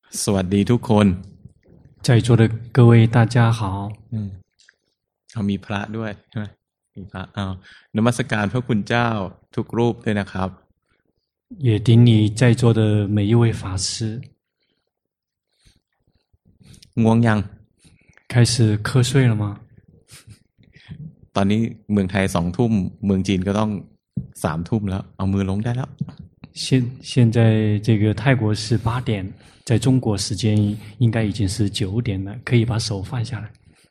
สวัสดีทุกคน在座的各位大家好。 เอามีพระด้วยใช่ไหมมีพระนมัสการพระคุณเจ้าทุกรูปด้วยนะครับ也顶礼在座的每一位法师。 ง่วงยัง开始瞌睡了吗？ ตอนนี้เมืองไทย2 ทุ่มเมืองจีนก็ต้อง3 ทุ่มแล้วเอามือลงได้แล้ว现在这个泰国是8点，在中国时间应该已经是9点了，可以把手放下来。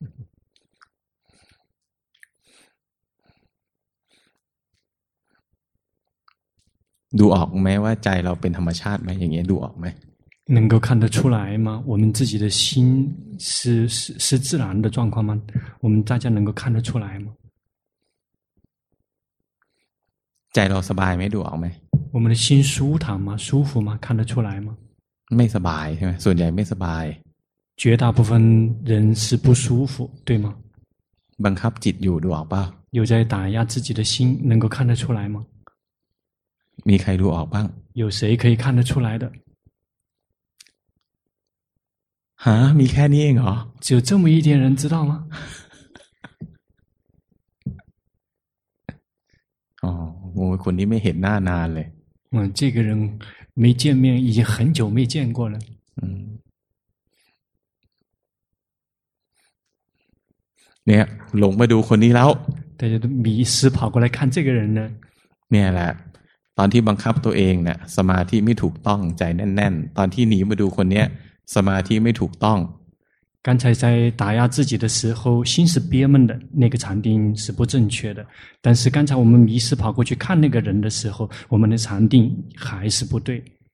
ดูออกไหมว่าใจเราเป็นธรรมชาติไหมอย่างเงี้ยดูออกไหม能够看得出来吗？我们自己的心是自然的状况吗？我们大家能够看得出来吗？ ใจเราสบายไหมดูออกไหม我们的心舒坦吗？舒服吗？看得出来吗？ ไม่สบายใช่ไหมส่วนใหญ่ไม่สบาย绝大部分人是不舒服，对吗？ บังคับจิตอยู่ดูออกเปล่า有在打压自己的心，能够看得出来吗？ มีใครดูออกบ้าง有谁可以看得出来的？ มีแค่นี้เองเหรอ只有这么一点人知道吗？ โอ้คนนี้ไม่เห็นหน้านานเลย这个人没见面，已经很久没见过了。 เนี่ยหลงมาดูคนนี้แล้ว大家都迷失跑过来看这个人呢。 เนี่ยแหละตอนที่บังคับตัวเองเนี่ยสมาธิไม่ถูกต้องใจแน่นๆตอนที่หนีมาดูคนเนี้ยสมาธิไม่ถูกต้อง刚才在打压自己的时候，心是憋闷的，那个禅定是不正确的。但是刚才我们迷失跑过去看那个人的时候，我们的禅定还是不对。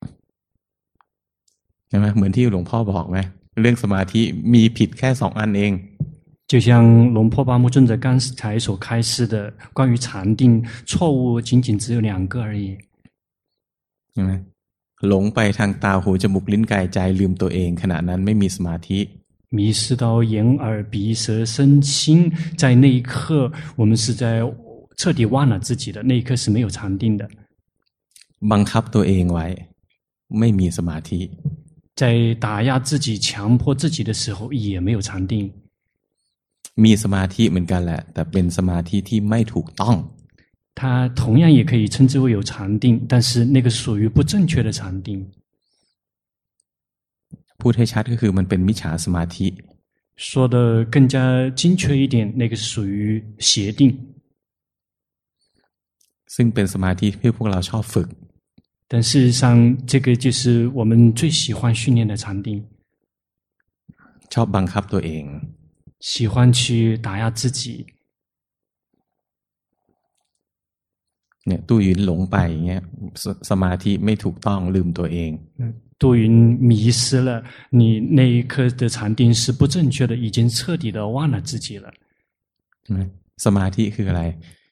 ใช่ไหมเหมือนที่หลวงพ่อบอกไหมเรื่องสมาธิมีผิดแค่2 อันเอง就像龙坡巴木尊者刚才所开示的，关于禅定错误仅仅只有2个而已。 ใช่ไหมหลงไปทางตาหูจมูกลิ้นกายใจลืมตัวเองขณะนั้นไม่มีสมาธิ迷失到眼耳鼻舌身心，在那一刻我们是在彻底忘了自己的，那一刻是没有禅定的。 บังคับตัวเองไว้ไม่มีสมาธิ在打压自己强迫自己的时候也没有禅定。 มีสมาธิเหมือนกันแหละแต่เป็นสมาธิที่ไม่ถูกต้อง它同样也可以称之为有禅定，但是那个属于不正确的禅定。 พูดให้ชัดก็คือมันเป็นมิจฉาสมาธิ说的更加精确一点，那个是属于邪定， ซึ่งเป็นสมาธิที่พวกเราชอบฝึก但事实上这个就是我们最喜欢训练的禅定， ชอบบังคับตัวเอง喜欢去打压自己。 เนี่ยตู้หยินหลงไปอย่างเงี้ยสมาธิไม่ถูกต้องลืมตัวเอง杜云迷失了，你那一刻的禅定是不正确的，已经彻底的忘了自己了。 สมาธิคืออะไร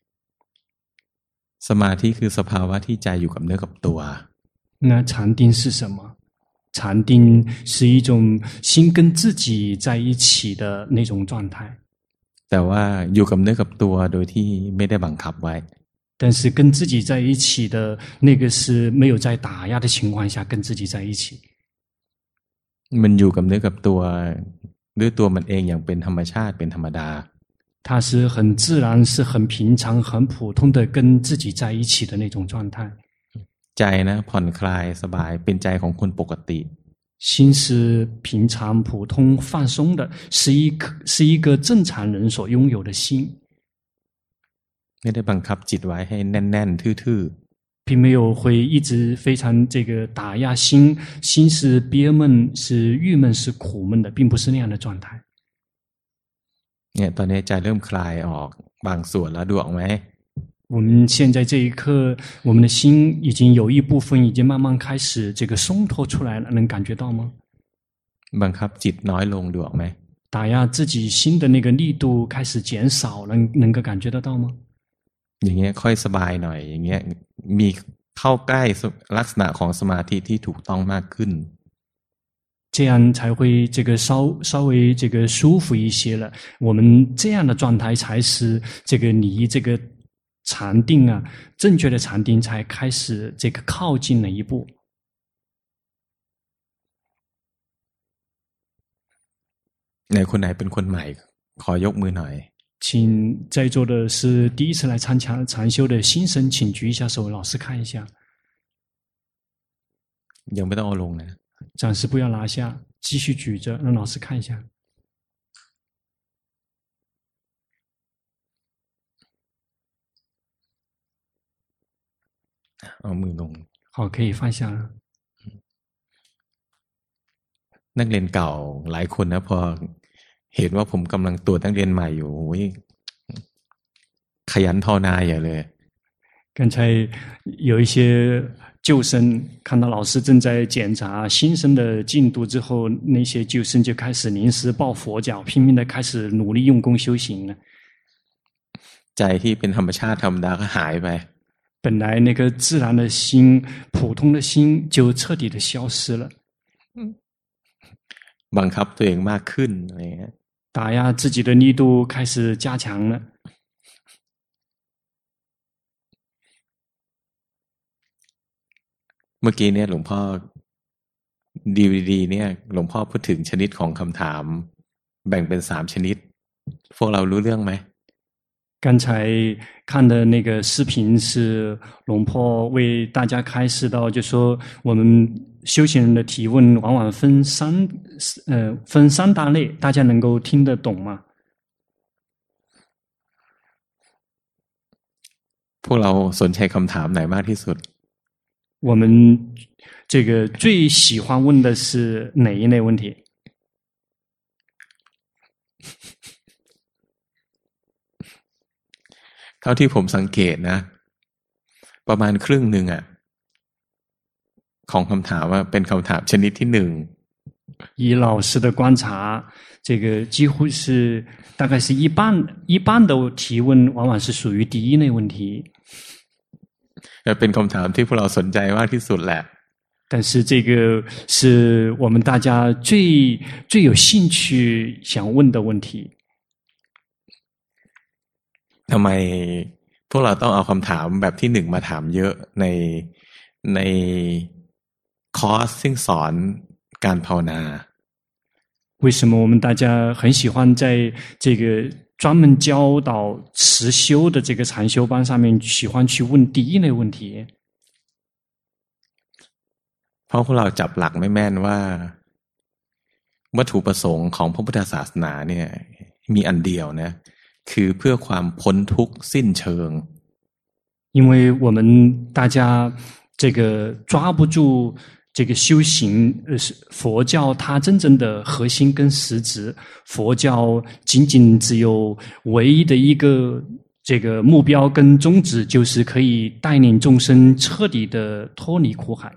สมาธิคือสภาวะที่ใจอยู่กับเนื้อกับตัว那禅定是什么？禅定是一种心跟自己在一起的那种状态。 แต่ว่าอยู่กับเนื้อกับตัวโดยที่ไม่ได้บังคับไว้但是跟自己在一起的那个是没有在打压的情况下跟自己在一起。 มันอยู่กับเนื้อกับตัวด้วยตัวมันเองอย่างเป็นธรรมชาติเป็นธรรมดา它是很自然是很平常很普通的跟自己在一起的那种状态。 ใจนะผ่อนคลายสบายเป็นใจของคนปกติ心是平常普通放松的，是一个正常人所拥有的心。 ไม่ได้บังคับจิตไว้ให้แน่นๆทื่อๆ并没有会一直非常这个打压心，心是憋闷是郁闷是苦闷的，并不是那样的状态。 เนี่ยตอนนี้ใจเริ่มคลายออกบางส่วนแล้วดูออกไหม我们现在这一刻，我们的心已经有一部分已经慢慢开始这个松脱出来了，能感觉到吗？ บังคับจิตน้อยลงดูออกไหม打压自己心的那个力度开始减少，能够感觉得到吗？ อย่างเงี้ยค่อยสบายหน่อยอย่างเงี้ยมีเข้าใกล้ลักษณะของสมาธิที่ถูกต้องมากขึ้น这样才会这个稍微这个舒服一些了。我们这样的状态才是这个离这个禅定啊，正确的禅定才开始这个靠近了一步。 ไหนคนไหนเป็นคนใหม่ขอยกมือหน่อย请在座的是第一次来参加禅修的新生，请举一下手，老师看一下。 ยังไม่ต้องเอาลงนะ暂时不要拿下，继续举着，让老师看一下。 เอามือลง好，可以放下了。 นักเรียนเก่าหลายคนนะพอเห็นว่าผมกำลังตรวจนักเรียนใหม่อยู่โอ้ยขยันภาวนาอย่าเลย刚才有一些旧生看到老师正在检查新生的进度之后，那些旧生就开始临时抱佛脚，拼命的开始努力用功修行了。 ใจที่เป็นธรรมชาติธรรมดาก็หายไป本来那个自然的心、普通的心就彻底的消失了。 บังคับตัวเองมากขึ้นอะไรเงี้ย打压自己的力度开始加强了。 เมื่อกี้เนี่ยหลวงพ่อ DVD เนี่ยหลวงพ่อพูดถึงชนิดของคำถามแบ่งเป็น3ชนิดพวกเรารู้เรื่องไหม刚才看的那个视频是龙婆为大家开示到，就说我们修行人的提问往往分三大类，大家能够听得懂吗？ พวกเราสนใจคำถามไหนมากที่สุด我们这个最喜欢问的是哪一类问题？ เท่าที่ผมสังเกตนะประมาณครึ่งหนึ่งอะของคำถามว่าเป็นคำถามชนิดที่1 以老师的观察，这个几乎是大概是一半的提问，往往是属于第一类问题。 เป็นคำถามที่พวกเราสนใจมากที่สุดแหละ但是这个是我们大家最有兴趣想问的问题。 ทำไมพวกเราต้องเอาคำถามแบบที่1มาถามเยอะในคอร์สซึ่งสอนการภาวนา为什么我们大家很喜欢在这个专门教导实修的这个禅修班上面，喜欢去问第一类问题？ เพราะพวกเราจับหลักไม่แม่นว่าวัตถุประสงค์ของพระพุทธศาสนาเนี่ยมีอันเดียวนะคือเพื่อความพ้นทุกข์สิ้นเชิง因为我们大家这个抓不住这个修行，佛教它真正的核心跟实质，佛教仅仅只有唯一的一个这个目标跟宗旨，就是可以带领众生彻底的脱离苦海。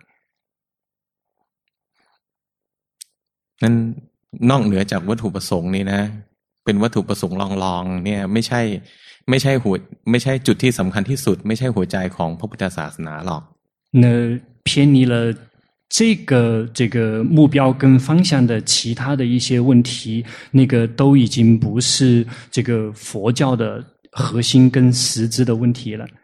นั้นนอกเหนือจากวัตถุประสงค์นี้นะเป็นวัตถุประสงค์ลองๆเนี่ยไม่ใช่จุดที่สำคัญที่สุดไม่ใช่หัวใจของพระพุทธศาสนาหรอก那偏离了这个目标跟方向的其他的一些问题，那个都已经不是这个佛教的核心跟实质的问题了。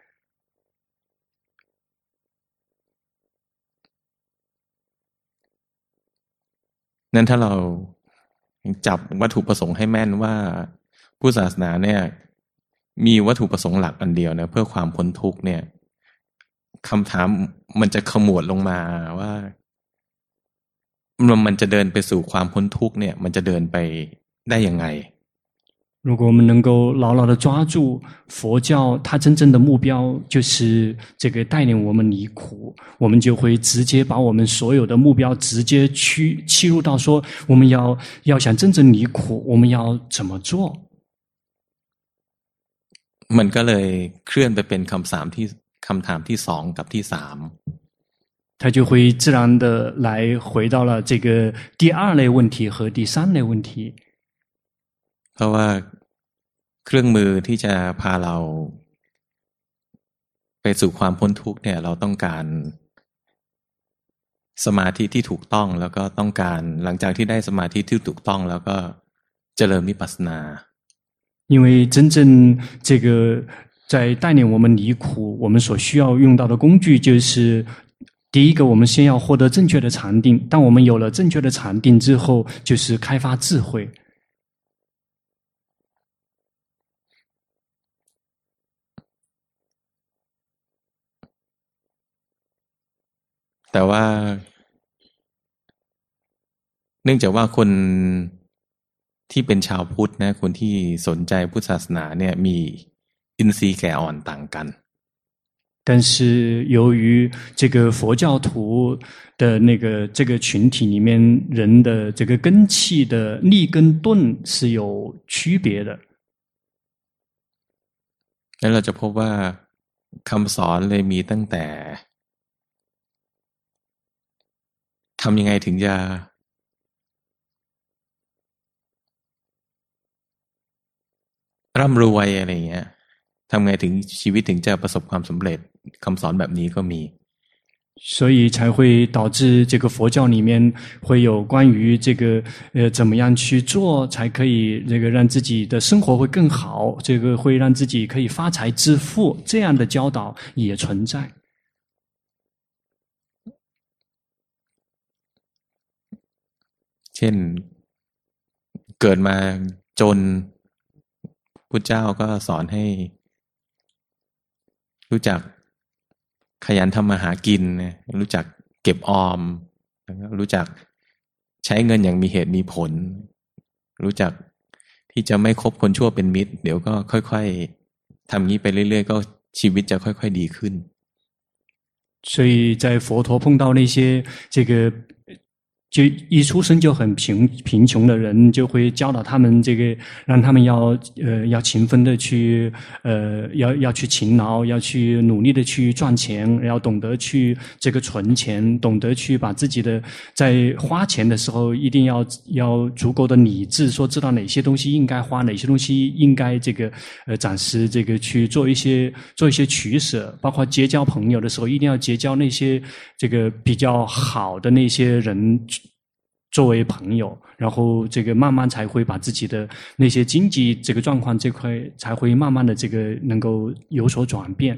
นั้นถ้าเราจับวัตถุประสงค์ให้แม่นว่าพุทธศาสนาเนี่ยมีวัตถุประสงค์หลักอันเดียวนะเพื่อความพ้นทุกข์เนี่ยคำถามมันจะขมวดลงมาว่ามันจะเดินไปสู่ความพ้นทุกข์เนี่ยมันจะเดินไปได้ยังไง如果我们能够牢牢的抓住佛教，它真正的目标就是这个带领我们离苦，我们就会直接把我们所有的目标直接切入到说，我们要想真正离苦，我们要怎么做？ มันก็เลยเคลื่อนไปเป็นคำถามที่2กับที่3 它就会自然的来回到了这个第二类问题和第三类问题。 เพราะว่าเครื่องมือที่จะพาเราไปสู่ความพ้นทุกข์เนี่ยเราต้องการสมาธิที่ถูกต้องแล้วก็ต้องการหลังจากที่ได้สมาธิที่ถูกต้องแล้วก็เจริญวิปัสสนา因为真正这个在带领我们离苦，我们所需要用到的工具就是第一个，我们先要获得正确的禅定。当我们有了正确的禅定之后，就是开发智慧。 แต่ว่าเนื่องจากว่าคนที่เป็นชาวพุทธนะคนที่สนใจพุทธศาสนาเนี่ยมีอินทรีย์แก่อ่อนต่างกัน但是由于这个佛教徒的这个群体里面人的这个根器的立跟钝是有区别的。 แล้วเราจะพบว่าคำสอนเลยมีตั้งแต่ทำยังไงถึงจะร่ำรวยอะไรอย่างเงี้ยทำไงถึงชีวิตถึงจะประสบความสำเร็จคำสอนแบบนี้ก็มี所以才会导致这个佛教里面会有关于这个怎么样去做才可以这个让自己的生活会更好，这个会让自己可以发财致富这样的教导也存在。 เช่นเกิดมาจนพุทธเจ้าก็สอนให้รู้จักขยันทำมาหากินรู้จักเก็บออมรู้จักใช้เงินอย่างมีเหตุมีผลรู้จักที่จะไม่คบคนชั่วเป็นมิตรเดี๋ยวก็ค่อยๆทำงี้ไปเรื่อยๆก็ชีวิตจะค่อยๆดีขึ้น所以在佛陀碰到那些这个就一出生就很贫穷的人，就会教导他们这个，让他们要勤奋的去要去勤劳，要去努力的去赚钱，要懂得去这个存钱，懂得去把自己的在花钱的时候一定要足够的理智，说知道哪些东西应该花，哪些东西应该这个暂时这个去做一些取舍，包括结交朋友的时候，一定要结交那些这个比较好的那些人。作为朋友，然后这个慢慢才会把自己的那些经济这个状况这块才会慢慢的这个能够有所转变。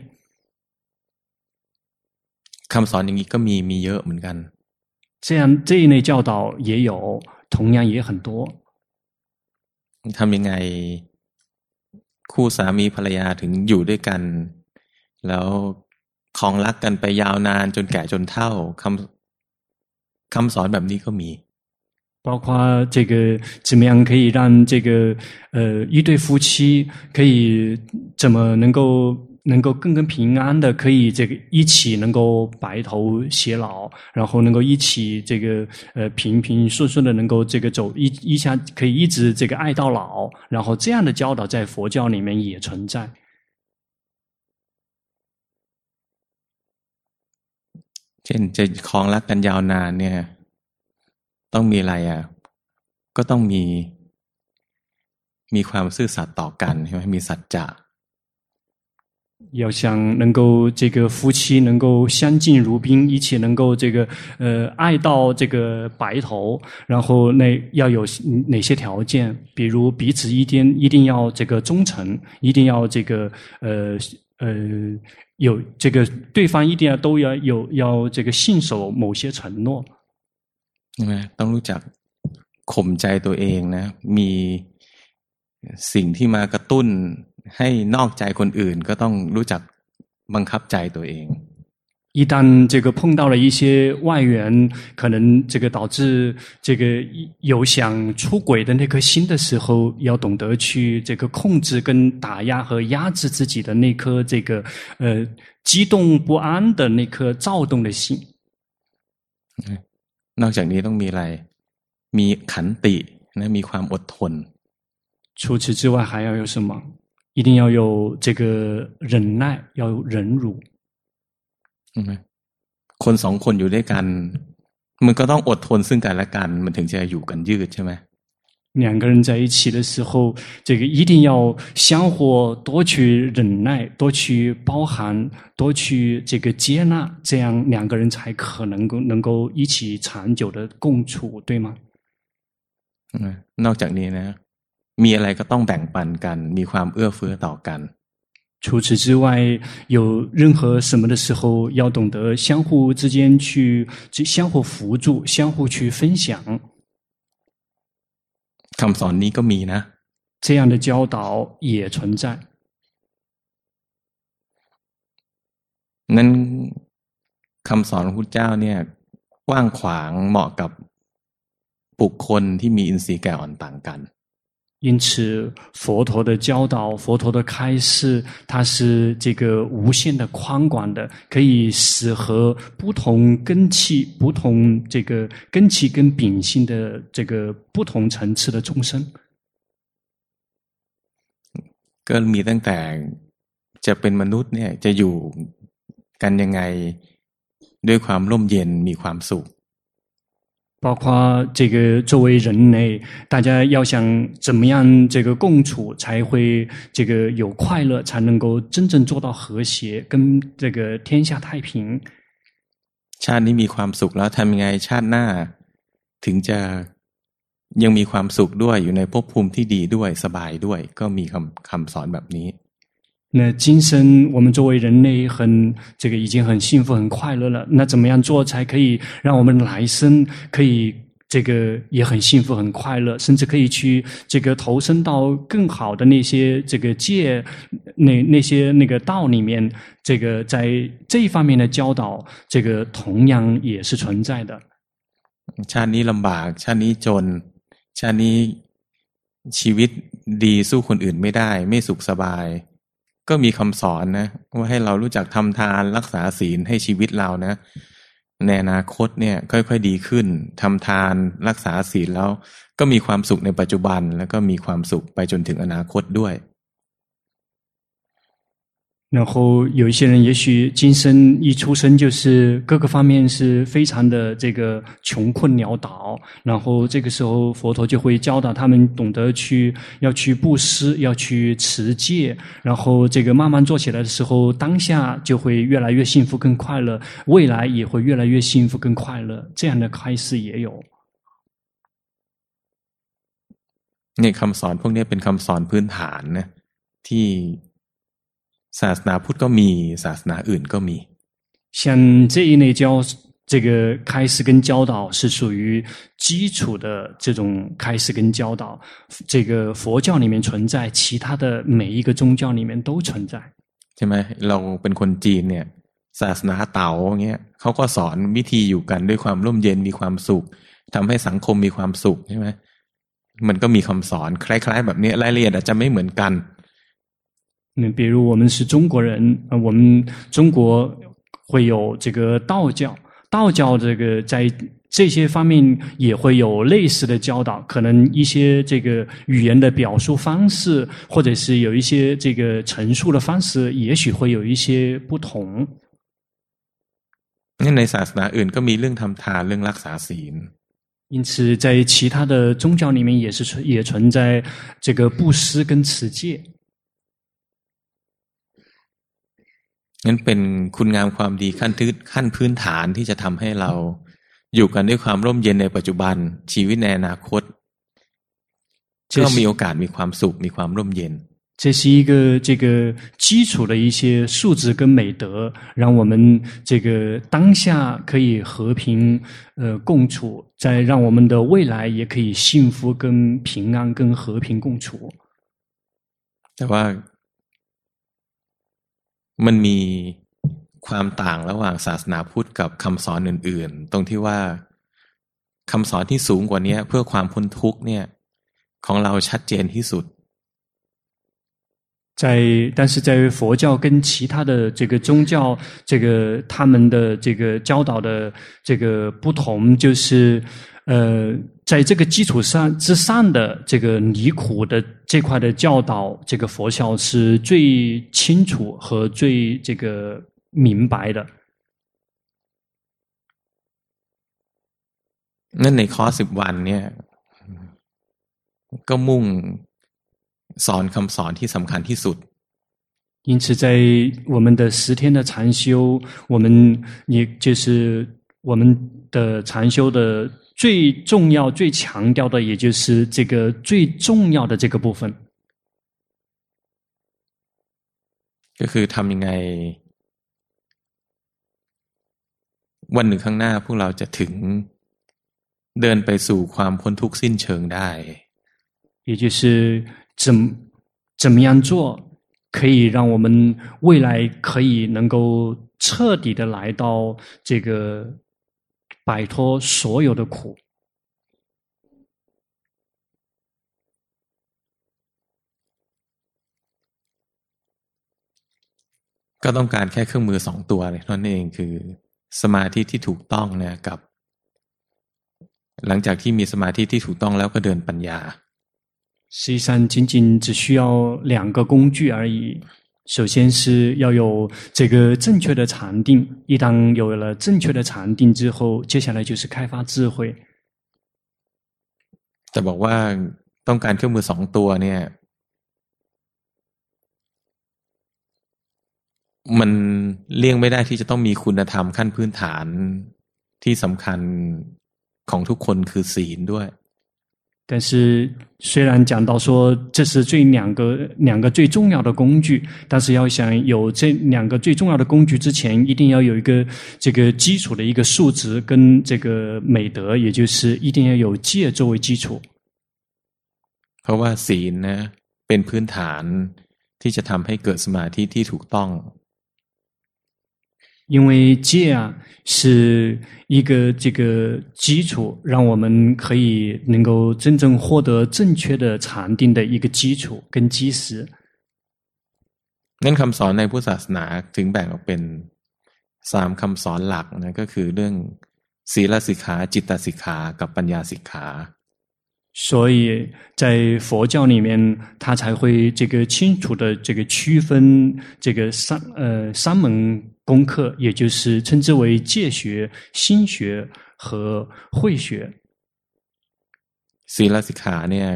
คำสอนอย่างนี้ก็มีเยอะเหมือนกัน这一类教导也有，同样也很多。 ทำยังไงคู่สามีภรรยาถึงอยู่ด้วยกันแล้วครองรักกันไปยาวนานจนแก่จนเฒ่าคำสอนแบบนี้ก็มี包括这个怎么样可以让这个一对夫妻可以怎么能够更平安的可以这个一起能够白头偕老，然后能够一起这个平平顺顺的能够这个走一下可以一直这个爱到老，然后这样的教导在佛教里面也存在。 เช่นจะครองรักกันยาวนานเนี่ยต้องมีอะไรก็ต้องมีความซื่อสัตย์ต่อกันใช่ไหมมีสัจจะ要想能够这个夫妻能够相敬如宾，一起能够这个爱到这个白头，然后要有哪些条件？比如彼此一定要这个忠诚，一定要这个有这个对方一定要都要这个信守某些承诺。 ต้องรู้จักข่มใจตัวเองนะมีสิ่งที่มากระตุ้นให้นอกใจคนอื่นก็ต้องรู้จักบังคับใจตัวเอง一旦这个碰到了一些外援，可能这个导致这个有想出轨的那颗心的时候，要懂得去这个控制跟打压和压制自己的那颗这个激动不安的那颗躁动的心。 นอกจากนี้ต้องมีอะไรมีขันตินะมีความอดทน除此之外还要有什么？一定要有这个忍耐，要有忍辱。 คนสองคนอยู่ด้วยกันมันก็ต้องอดทนซึ่งกันและกันมันถึงจะอยู่กันยืดใช่ไหม两个人在一起的时候，这个一定要相互多去忍耐，多去包含，多去这个接纳，这样两个人才可能够一起长久的共处，对吗？ นอกจากนี้นะมีอะไรก็ต้องแบ่งปันกันมีความเอื้อเฟื้อต่อกัน除此之外，有任何什么的时候，要懂得相互之间去相互扶助，相互去分享。 คำสอนนี้ก็มีนะ这样的教导也存在。 นั้นคำสอนของพุทธเจ้าเนี่ยกว้างขวางเหมาะกับบุคคลที่มีอินทรีย์แก่อ่อนต่างกัน因此，佛陀的教导、佛陀的开示，它是这个无限的宽广的，可以适合不同根器、不同这个根器跟秉性的这个不同层次的众生。 ก็มีตั้งแต่จะเป็นมนุษย์เนี่ยจะอยู่กันยังไงด้วยความร่มเย็นมีความสุข包括这个作为人类，大家要想怎么样这个共处才会这个有快乐，才能够真正做到和谐，跟这个天下太平。 ชาตินี้มีความสุขแล้วทำยังไงชาติหน้าถึงจะยังมีความสุขด้วยอยู่ในภพภูมิที่ดีด้วยสบายด้วยก็มีคำสอนแบบนี้那今生我们作为人类这个已经很幸福很快乐了，那怎么样做才可以让我们来生可以这个也很幸福很快乐，甚至可以去这个投身到更好的那些这个界那些那个道里面，这个在这一方面的教导，这个同样也是存在的。 ชาตินี้ลำบากชาตินี้จนชาตินี้ชีวิตดีสู้คนอื่นไม่ได้ไม่สุขสบายก็มีคำสอนนะว่าให้เรารู้จักทำทานรักษาศีลให้ชีวิตเรานะในอนาคตเนี่ยค่อยๆดีขึ้นทำทานรักษาศีลแล้วก็มีความสุขในปัจจุบันแล้วก็มีความสุขไปจนถึงอนาคตด้วย然后有一些人也许今生一出生就是各个方面是非常的这个穷困潦倒，然后这个时候佛陀就会教导他们懂得要去布施，要去持戒，然后这个慢慢做起来的时候，当下就会越来越幸福更快乐，未来也会越来越幸福更快乐，这样的开示也有。 เนี่ยคำสอนพวกนี้เป็นคำสอนพื้นฐานนะที่ศาสนาพุทธก็มีศาสนาอื่นก็มี像这一类这个开示跟教导是属于基础的这种开示跟教导，这个佛教里面存在，其他的每一个宗教里面都存在。 ใช่ไหมเราเป็นคนจีนเนี่ยศาสนาเต๋าเงี้ยเขาก็สอนวิธีอยู่กันด้วยความร่มเย็นมีความสุขทำให้สังคมมีความสุขใช่ไหมมันก็มีคำสอนคล้ายๆแบบนี้รายละเอียดอาจจะไม่เหมือนกัน比如我们是中国人，我们中国会有这个道教，道教这个在这些方面也会有类似的教导，可能一些这个语言的表述方式，或者是有一些这个陈述的方式，也许会有一些不同。 ในศาสนาอื่นก็มีเรื่องทำทานเรื่องรักษาศีล因此在其他的宗教里面也存在这个布施跟持戒。 นั่นเป็นคุณงามความดีขั้นพื้นฐานที่จะทำให้เราอยู่กันด้วยความร่มเย็นในปัจจุบันชีวิตในอนาคตก็มีโอกาสมีความสุขมีความร่มเย็น这是一个这个基础的一些素质跟美德，让我们这个当下可以和平共处，再让我们的未来也可以幸福跟平安跟和平共处。 แต่ว่ามันมีความต่างระหว่างศาสนาพุทธกับคำสอนอื่นๆตรงที่ว่าคำสอนที่สูงกว่านี้เพื่อความพ้นทุกข์เนี่ยของเราชัดเจนที่สุด但是在佛教跟其他的这个宗教，这个他们的这个教导的这个不同，就是在这个基础之上的这个离苦的这块的教导，这个佛教是最清楚和最这个明白的。 นั่นในคอร์ส10 วันเนี่ยก็มุ่งสอนคำสอนที่สำคัญที่สุด因此在我们的10天的禅修，我们也就是我们的禅修的最重要最强调的也就是这个最重要的这个部分ก็คือทำยังไงวันหนึ่งข้างหน้าพวกเราจะถึงเดินไปสู่ความพ้นทุกข์สิ้นเชิงได้也就是怎么样做可以让我们未来可以能够彻底的来到这个摆脱所有的苦。 ก็ต้องการแค่เครื่องมือ2ตัวเลยนั่นเองคือสมาธิที่ถูกต้องเนี่ยกับหลังจากที่มีสมาธิที่ถูกต้องแล้วก็เดินปัญญา实际上仅仅只需要2个工具而已。首先是要有这个正确的禅定，一旦有了正确的禅定之后，接下来就是开发智慧。 แต่บอกว่าต้องการเครื่องมือ2ตัวเนี่ยมันเลี่ยงไม่ได้ที่จะต้องมีคุณธรรมขั้นพื้นฐานที่สำคัญของทุกคนคือศีลด้วย但是虽然讲到说这是两个最重要的工具，但是要想有这2个最重要的工具之前，一定要有一个这个基础的一个素质跟这个美德，也就是一定要有戒作为基础。 เพราะว่าศีลนะเป็นพื้นฐานที่จะทำให้เกิดสมาธิที่ถูกต้อง因为戒啊是一个这个基础，让我们可以能够真正获得正确的禅定的一个基础跟基石。 งั้นคำสอนในพุทธศาสนาถึงแบ่งออกเป็น3คำสอนหลักนะก็คือเรื่องศีลสิกขาจิตตสิกขากับปัญญาสิกขา所以在佛教里面，他才会这个清楚的这个区分这个三门功课，也就是称之为戒学、心学和慧学。 ศีลสิกขาเนี่ย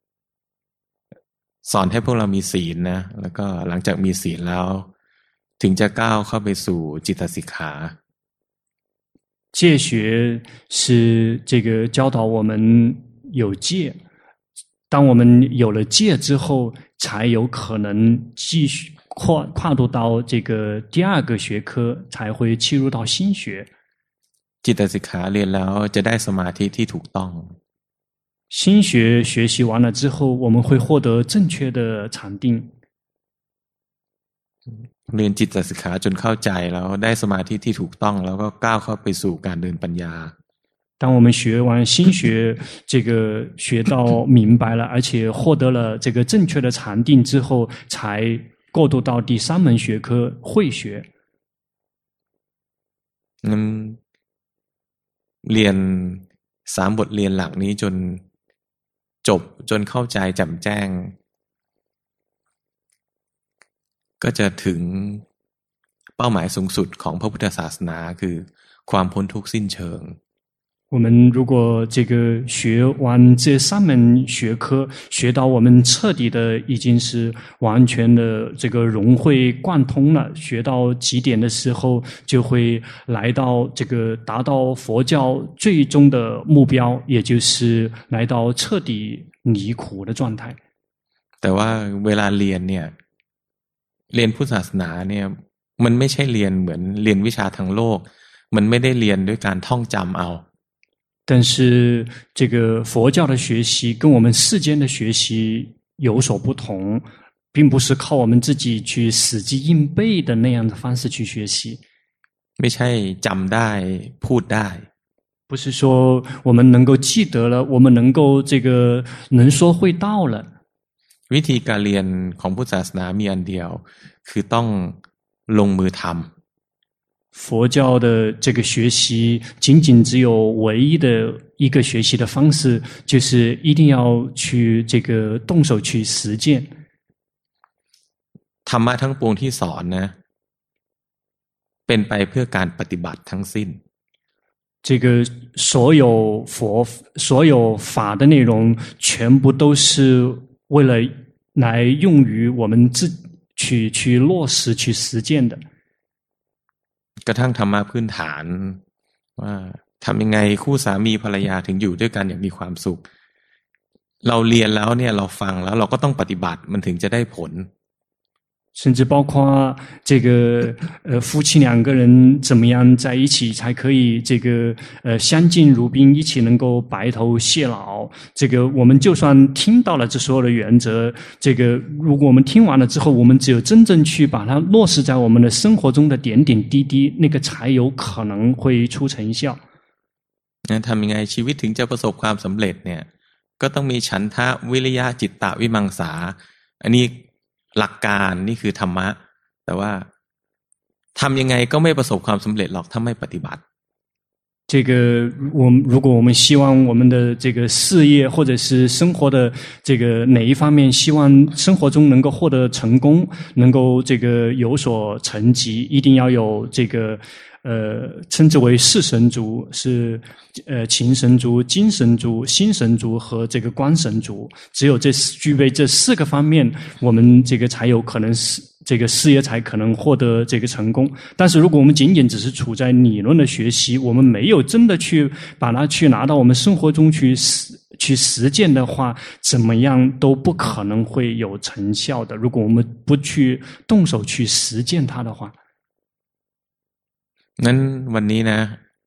สอนให้พวกเรามีศีลนะแล้วก็หลังจากมีศีลแล้วถึงจะก้าวเข้าไปสู่จิตตสิกขา戒学是这个教导我们有戒，当我们有了戒之后，才有可能继续跨度到这个第2个学科，才会切入到心学。 จิตตสิกขาเรียนแล้วจะได้สมาธิที่ถูกต้อง心学学习完了之后，我们会获得正确的禅定。 เรียนจิตตสิกขาจนเข้าใจแล้วได้สมาธิที่ถูกต้องแล้วก็ก้าวเข้าไปสู่การเดินปัญญา当我们学完心学，这个学到明白了，而且获得了这个正确的禅定之后，才过渡到第3门学科慧学。 เรียน3บทเรียนหลักนี้จนจบจนเข้าใจแจ่มแจ้งก็จะถึงเป้าหมายสูงสุดของพระพุทธศาสนาคือความพ้นทุกข์สิ้นเชิง我们如果这个学完这3门学科，学到我们彻底的已经是完全的这个融会贯通了，学到极点的时候，就会来到这个达到佛教最终的目标，也就是来到彻底离苦的状态。 แต่ว่าเวลาเรียนเนี่ยเรียนพุทธศาสนาเนี่ยมันไม่ใช่เรียนเหมือนเรียนวิชาทางโลกมันไม่ได้เรียนด้วยการท่องจำเอา但是这个佛教的学习跟我们世间的学习有所不同，并不是靠我们自己去死记硬背的那样的方式去学习。 ไม่ใช่จำได้พูดได้不是说我们能够记得了，我们能够这个能说会道了。 วิธีการเรียนของพุทธศาสนามีอันเดียวคือต้องลงมือทำ佛教的这个学习仅仅只有唯一的一个学习的方式，就是一定要去这个动手去实践。 ธรรมะทั้งปวงที่สอนนะเป็นไปเพื่อการปฏิบัติทั้งสิ้น这个所有法的内容，全部都是为了来用于我们去落实去实践的。 กระทั่งธรรมะพื้นฐานว่าทำยังไงคู่สามีภรรยาถึงอยู่ด้วยกันอย่างมีความสุขเราเรียนแล้วเนี่ยเราฟังแล้วเราก็ต้องปฏิบัติมันถึงจะได้ผล甚至包括这个夫妻两个人怎么样在一起才可以这个相敬如宾，一起能够白头偕老。这个我们就算听到了这所有的原则，这个如果我们听完了之后，我们只有真正去把它落实在我们的生活中的点点滴滴，那个才有可能会出成效。 ทำยังไงชีวิตถึงจะประสบความสำเร็จเนี่ยก็ต้องมีฉันทะวิริยะจิตตะวิมังสาอันนี้หลักการนี่คือธรรมะแต่ว่าทำยังไงก็ไม่ประสบความสำเร็จหรอกถ้าไม่ปฏิบัติ这个如果我们希望我们的这个事业或者是生活的这个哪一方面，希望生活中能够获得成功，能够这个有所成绩，一定要有这个称之为四神族，是情神族、精神族、心神族和这个光神族。只有具备这4个方面，我们这个才有可能这个事业才可能获得这个成功。但是如果我们仅仅只是处在理论的学习，我们没有真的去把它去拿到我们生活中去实践的话，怎么样都不可能会有成效的。如果我们不去动手去实践它的话。 งั้นวันนี้นะ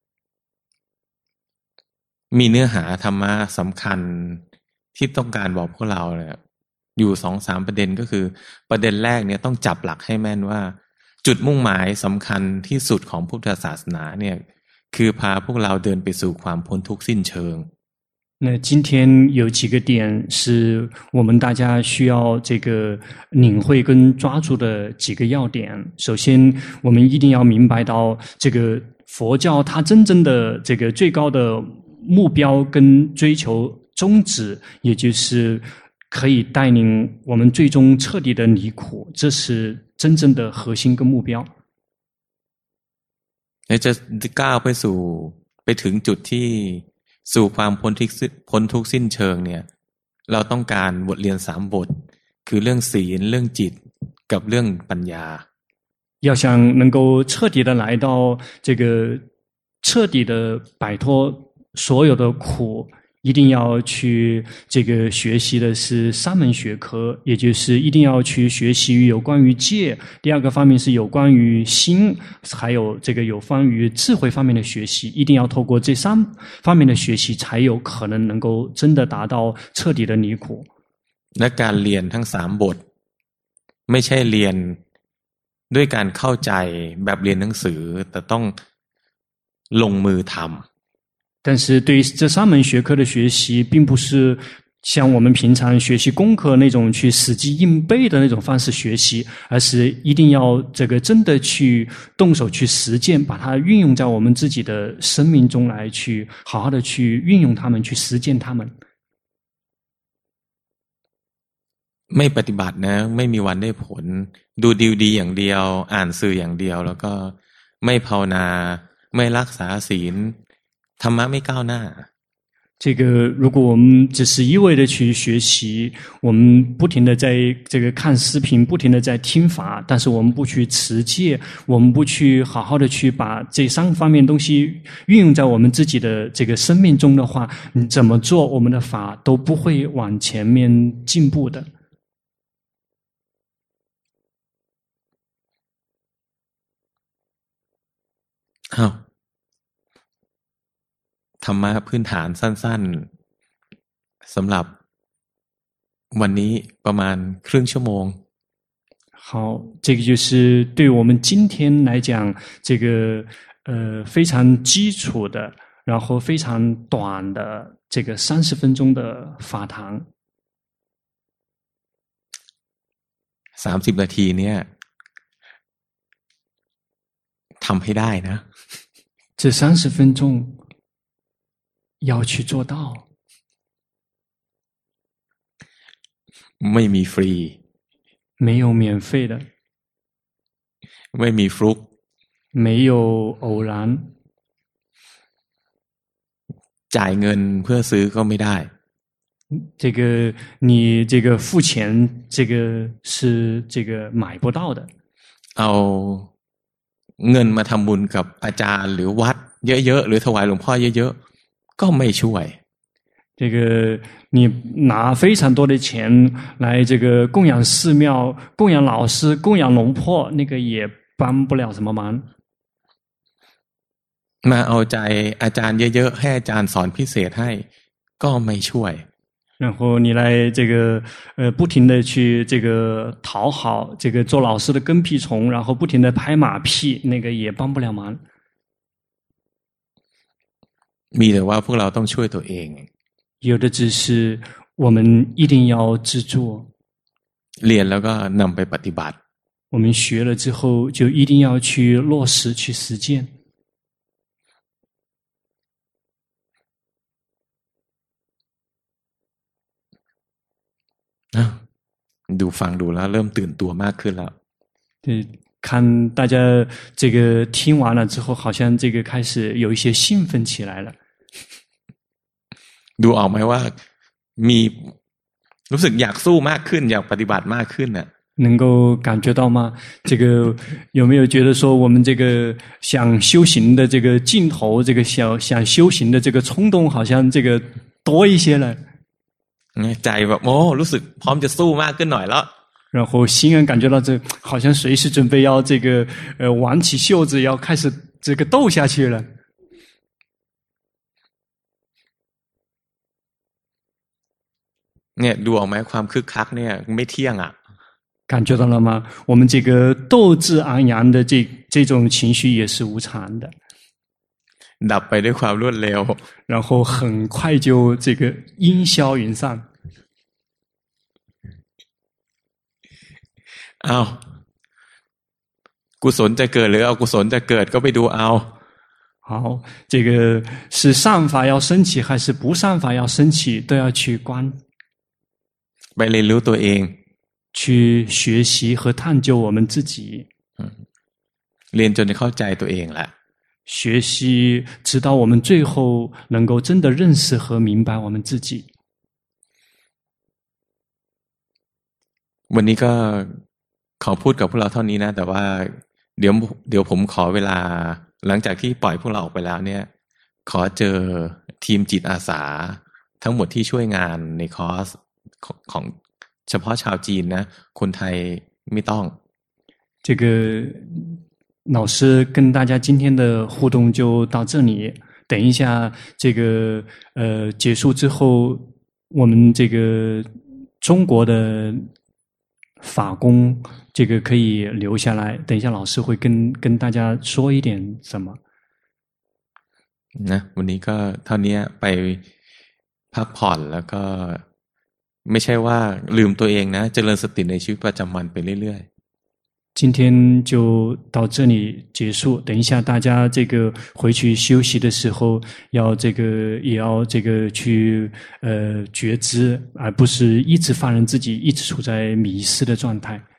มีเนื้อหาธรรมะสำคัญที่ต้องการบอกพวกเราเนี่ยอยู่ 2-3 ประเด็นก็คือประเด็นแรกเนี่ยต้องจับหลักให้แม่นว่าจุดมุ่งหมายสำคัญที่สุดของพุทธศาสนาเนี่ยคือพาพวกเราเดินไปสู่ความพ้นทุกข์สิ้นเชิง那今天有几个点是我们大家需要这个领会跟抓住的几个要点。首先，我们一定要明白到这个佛教它真正的这个最高的目标跟追求宗旨，也就是可以带领我们最终彻底的离苦，这是真正的核心跟目标。 จะก้าวไปถึงจุดที่สู่ความพ้นทุกข์สิ้นเชิงเนี่ยเราต้องการบทเรียน3บทคือเรื่องศีลเรื่องจิตกับเรื่องปัญญา要想能够彻底的来到这个彻底的摆脱所有的苦，一定要去这个学习的是3门学科，也就是一定要去学习有关于戒，第二个方面是有关于心，还有这个有关于智慧方面的学习，一定要透过这3方面的学习，才有可能能够真的达到彻底的离苦。 และการเรียนทั้ง3บทไม่ใช่เรียนด้วยการเข้าใจแบบเรียนหนังสือแต่ต้องลงมือทำ但是对于这3门学科的学习，并不是像我们平常学习功课那种去死记硬背的那种方式学习，而是一定要这个真的去动手去实践，把它运用在我们自己的生命中来，去好好的去运用它们，去实践它们。 ไม่ปฏิบัตินะไม่มีวันได้ผลดูดีๆอย่างเดียวอ่านสื่ออย่างเดียวแล้วก็ไม่ภาวนาไม่รักษาศีลธรรมะไม่ก้าวหน้า这个如果我们只是一味的去学习，我们不停的在这个看视频，不停的在听法，但是我们不去持戒，我们不去好好的去把这3方面东西运用在我们自己的这个生命中的话，你怎么做我们的法都不会往前面进步的。 ธรรมะพื้นฐานสั้นๆสำหรับวันนี้ประมาณครึ่งชั่วโมง好，这个就是对我们今天来讲，这个非常基础的，然后非常短的这个30分钟的法堂。 30นาทีเนี่ยทำให้ได้นะ这30分钟要去做到， ไม่มีฟรี没有免费的， ไม่มีฟลุก没有偶然， จ่ายเงินเพื่อซื้อก็ไม่ได้这个你这个付钱，这个是这个买不到的。 เอาเงินมาทำบุญกับอาจารย์หรือวัดเยอะๆหรือถวายหลวงพ่อเยอะๆก็ไม่ช่วย这这个你拿非常多的钱来这个供养寺庙、供养老师、供养龙婆，那个也帮不了什么忙。 มาเอาใจอาจารย์เยอะๆให้อาจารย์สอนพิเศษให้ก็ไม่ช่วย然后你来这个不停的去这个讨好这个做老师的跟屁虫，然后不停的拍马屁，那个也帮不了忙。 มีแต่ว่าพวกเราต้องช่วยตัวเอง有的只是我们一定要自做。 เรียนแล้วก็นำไปปฏิบัติ我们学了之后就一定要去落实去实践。 ดูฟังดูแล้วเริ่มตื่นตัวมากขึ้นแล้ว看大家这个听完了之后，好像这个开始有一些兴奋起来了。 ดูออกไหมว่ามีรู้สึกอยากสู้มากขึ้นอยากปฏิบัติมากขึ้นน่ะ能够感觉到吗？这个有没有觉得说我们这个想修行的这个劲头，这个想修行的这个冲动，好像这个多一些了？ ใจแบบโอ้รู้สึกพร้อมจะสู้มากขึ้นหน่อยแล้ว然后心安感觉到这好像随时准备要这个挽起袖子要开始这个斗下去了。 เนี่ยดูออกไหมความคึกคักเนี่ยไม่เที่ยงอ่ะ感觉到了吗？我们这个斗志昂扬的这种情绪也是无常的。 ดับไปด้วยความรวดเร็ว然后很快就这个烟消云散。 เอากุศลจะเกิดหรืออกุศลจะเกิดก็ไปดูเอา好，这个是善法要升起还是不善法要升起，都要去观， ไปเรียนรู้ตัวเอง去学习和探究我们自己。 เรียนจนเข้าใจตัวเองแหละ学习直到我们最后能够真的认识和明白我们自己。 วันนี้ก็ขอพูดกับพวกเราเท่านี้นะแต่ว่าเดี๋ยวผมขอเวลาหลังจากที่ปล่อยพวกเราออกไปแล้วเนี่ยขอเจอทีมจิตอาสาทั้งหมดที่ช่วยงานในคอร์สของเฉพาะชาวจีนนะคนไทยไม่ต้อง这个老师跟大家今天的互动就到这里。等一下，这个结束之后，我们这个中国的法工这个可以留下来。等一下，老师会跟大家说一点什么。 นะวันนี้ก็เท่านี้ไปพักผ่อนแล้วก็ไม่ใช่ว่าลืมตัวเองนะเจริญสติในชีวิตประจำวันไปเรื่อยๆ今天就到这里结束。等一下，大家这个回去休息的时候，要这个也要这个去觉知，而不是一直放任自己一直处在迷失的状态。